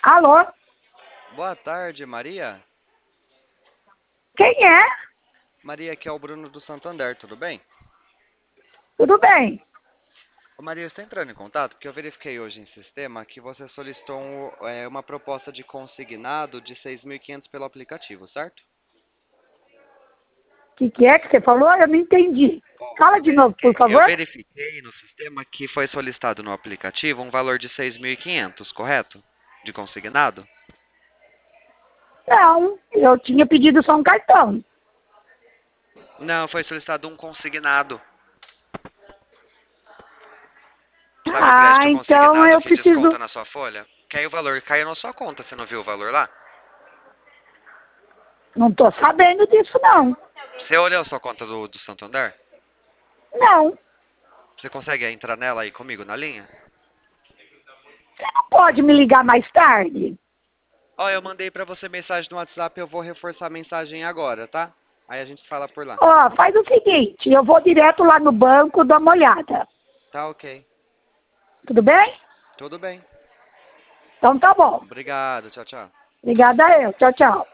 Alô? Boa tarde, Maria. Quem é? Maria, aqui é o Bruno do Santander, tudo bem? Tudo bem. Ô, Maria, eu estou entrando em contato porque eu verifiquei hoje em sistema que você solicitou uma proposta de consignado de 6.500 pelo aplicativo, certo? O que é que você falou? Eu não entendi. Bom, Fala de novo, por eu favor. verifiquei no sistema que foi solicitado no aplicativo um valor de 6.500, correto? De consignado? Não, eu tinha pedido só um cartão. Não, foi solicitado um consignado. Sabe o Ah, crédito então consignado eu que desconta preciso... na sua folha? Que aí o valor caiu na sua conta, você não viu o valor lá? Não estou sabendo disso, não. Você olhou a sua conta do Santander? Não. Você consegue entrar nela aí comigo na linha? Você não pode me ligar mais tarde? Ó, eu mandei pra você mensagem no WhatsApp, eu vou reforçar a mensagem agora, tá? Aí a gente fala por lá. Ó, faz o seguinte, eu vou direto lá no banco dar uma olhada. Tá ok. Tudo bem? Tudo bem. Então tá bom. Obrigado, tchau, tchau. Obrigada eu. Tchau, tchau.